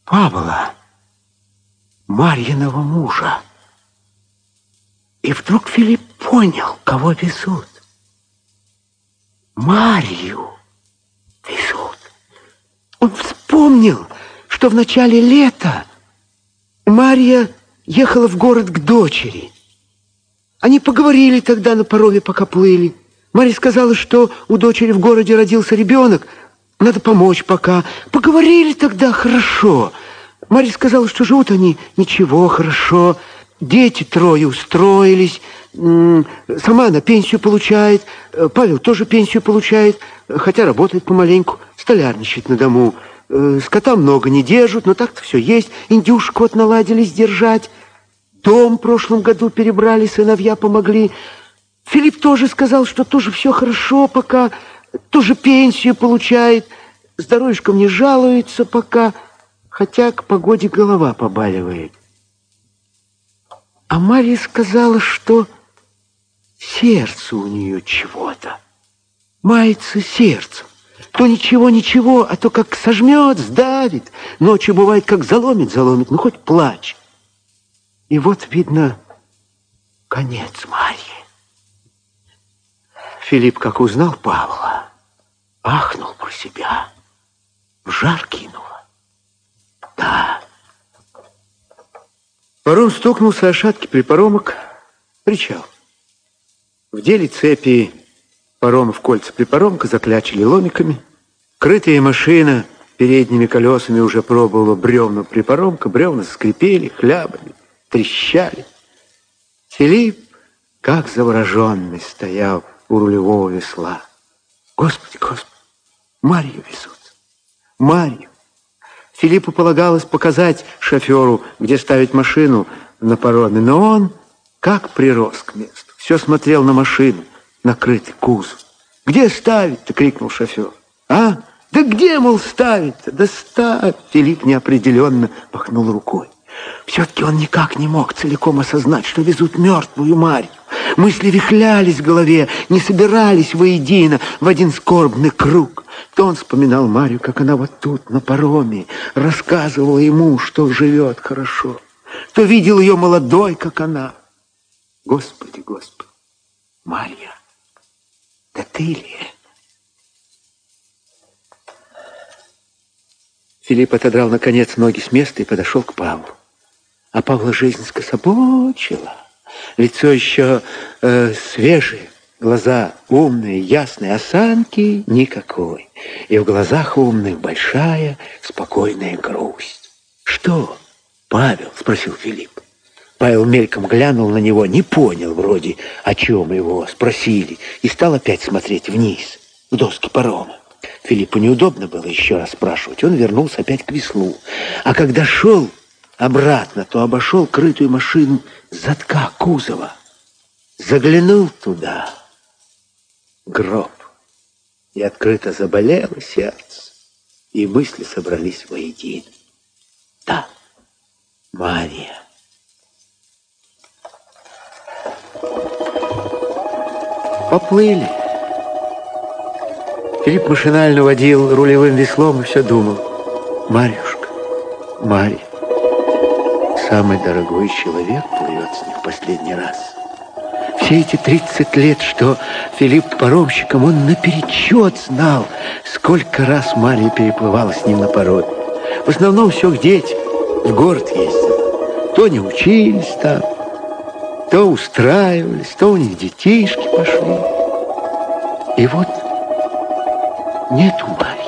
Павла, Марьиного мужа. И вдруг Филипп понял, кого везут. Марью везут. Он вспомнил, что в начале лета Марья ехала в город к дочери. Они поговорили тогда на пароме, пока плыли. Марья сказала, что у дочери в городе родился ребенок, надо помочь пока. Поговорили тогда хорошо. Марья сказала, что живут они ничего, хорошо. Дети трое устроились. Сама она пенсию получает. Павел тоже пенсию получает, хотя работает помаленьку, столярничает на дому. Скота много не держат, но так-то все есть. Индюшку вот наладились держать. Дом в прошлом году перебрали, сыновья помогли. Филипп тоже сказал, что тоже все хорошо пока, тоже пенсию получает. Здоровьишком не жалуется пока, хотя к погоде голова побаливает. А Марья сказала, что сердце у нее чего-то. Мается сердцем. То ничего, а то как сожмет, сдавит. Ночью бывает, как заломит, ну хоть плачь. И вот, видно, конец Марьи. Филипп, как узнал Павла, ахнул про себя. В жар кинуло. Да. Паром стукнулся о шатки припаромок. Причал. В деле цепи паромов кольца припаромка заклячили ломиками. Крытая машина передними колесами уже пробовала бревна припаромка. Бревна скрипели, хлябали, трещали. Филипп, как завороженный, стоял у рулевого весла. Господи, Марью везут. Марью. Филиппу полагалось показать шоферу, где ставить машину на пароме, но он как прирос к месту. Все смотрел на машину, накрытый кузов. «Где ставить-то?» — крикнул шофер. «А? Да где, мол, ставить-то? Да ставь!» Филипп неопределенно махнул рукой. Все-таки он никак не мог целиком осознать, что везут мертвую Марью. Мысли вихлялись в голове, не собирались воедино в один скорбный круг. То он вспоминал Марью, как она вот тут, на пароме, рассказывала ему, что живет хорошо. То видел ее молодой, как она. Господи, Марья, да ты ли? Филипп отодрал, наконец, ноги с места и подошел к Павлу. А Павла жизнь скособочила. Лицо еще свежее, глаза умные, ясные, осанки никакой. И в глазах умных большая, спокойная грусть. «Что, Павел?» — спросил Филипп. Павел мельком глянул на него, не понял вроде, о чем его спросили, и стал опять смотреть вниз, в доски парома. Филиппу неудобно было еще раз спрашивать. Он вернулся опять к веслу. А когда шел обратно, то обошел крытую машину с задка кузова. Заглянул туда. Гроб. И открыто заболело сердце. И мысли собрались воедино. Да, Марья. Поплыли. Филипп машинально водил рулевым веслом и все думал. Марьюшка, Марья. Самый дорогой человек плывет с них в последний раз. Все эти 30 лет, что Филипп паромщиком, он наперечет знал, сколько раз Марья переплывала с ним на пароме. В основном все к детям, в город ездила. То не учились там, то устраивались, то у них детишки пошли. И вот нету Марьи.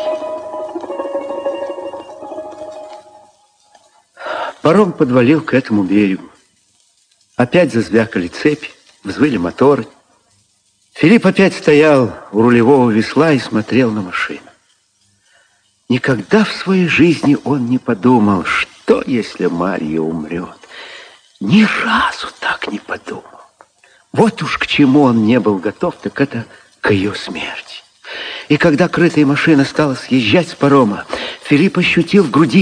Паром подвалил к этому берегу. Опять зазвякали цепи, взвыли моторы. Филипп опять стоял у рулевого весла и смотрел на машину. Никогда в своей жизни он не подумал, что если Марья умрет. Ни разу так не подумал. Вот уж к чему он не был готов, так это к ее смерти. И когда крытая машина стала съезжать с парома, Филипп ощутил в груди